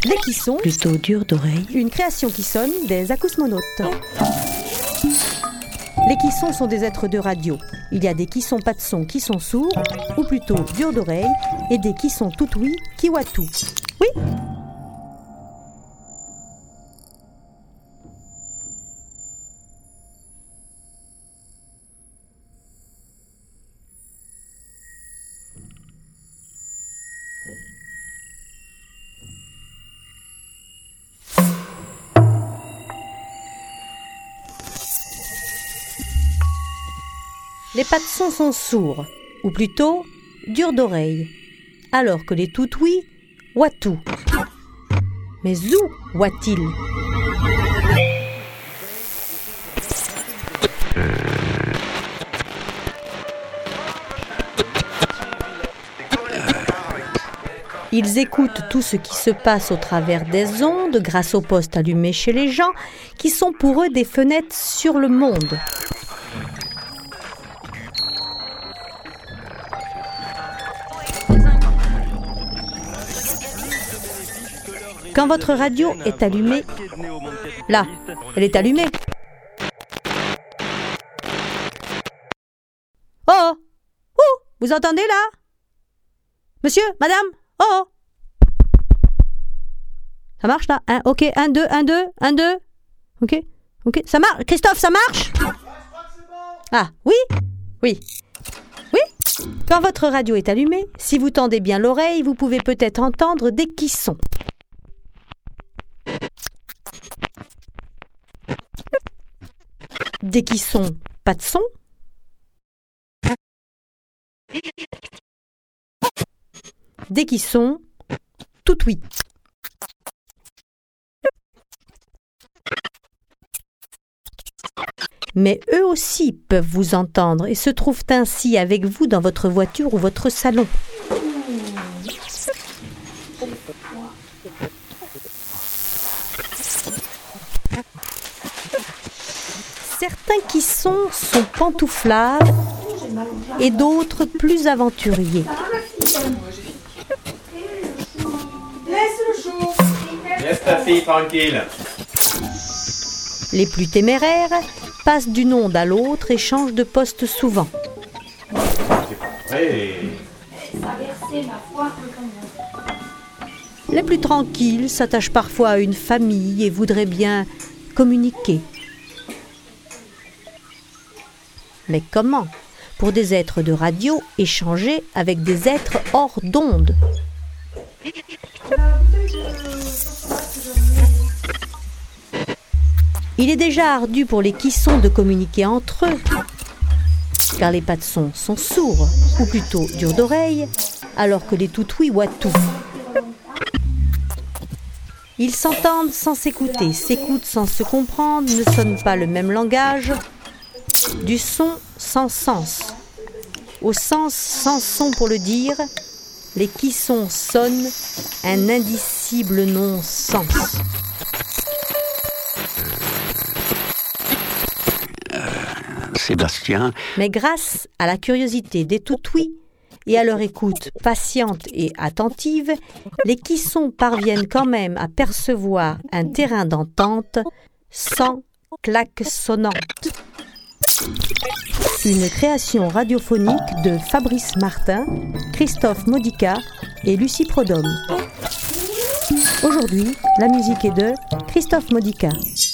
Les Kissons, plutôt dur d'oreille. Une création qui sonne des acousmonautes. Les Kissons sont des êtres de radio. Il y a des Kissons pas de son qui sont sourds, ou plutôt durs d'oreille, et des Kissons tout oui qui voient tout. Oui. Les pas de son sont sourds, ou plutôt durs d'oreille, alors que les tout-oui voient tout. Mais où voient-ils ? Ils écoutent tout ce qui se passe au travers des ondes grâce aux postes allumés chez les gens, qui sont pour eux des fenêtres sur le monde. Quand votre radio est allumée, là, elle est allumée. Oh, oh, vous entendez là ? Monsieur, madame, oh. Ça marche là ? Ok, 1, 2, 1, 2, 1, 2. Ok, ça marche. Christophe, ça marche ? Ah, oui ? Oui. Quand votre radio est allumée, si vous tendez bien l'oreille, vous pouvez peut-être entendre des kissons. Des kissons, pas de son. Des kissons, tout oui. Mais eux aussi peuvent vous entendre et se trouvent ainsi avec vous dans votre voiture ou votre salon. Certains kissons sont pantouflards et d'autres plus aventuriers. Laisse ta fille tranquille. Les plus téméraires passent d'une onde à l'autre et changent de poste souvent. Les plus tranquilles s'attachent parfois à une famille et voudraient bien communiquer. Mais comment, pour des êtres de radio, échanger avec des êtres hors d'onde ? Il est déjà ardu pour les kissons de communiquer entre eux, car les pas de son sont sourds, ou plutôt durs d'oreille, alors que les tout-oui voient tout. Ils s'entendent sans s'écouter, s'écoutent sans se comprendre, ne sonnent pas le même langage, du son sans sens. Au sens sans son pour le dire, les kissons sonnent un indicible non-sens. Sébastien. Mais grâce à la curiosité des tout-oui et à leur écoute patiente et attentive, les kissons parviennent quand même à percevoir un terrain d'entente sans claque sonnante. Une création radiophonique de Fabrice Martin, Christophe Modica et Lucie Prodhomme. Aujourd'hui, la musique est de Christophe Modica.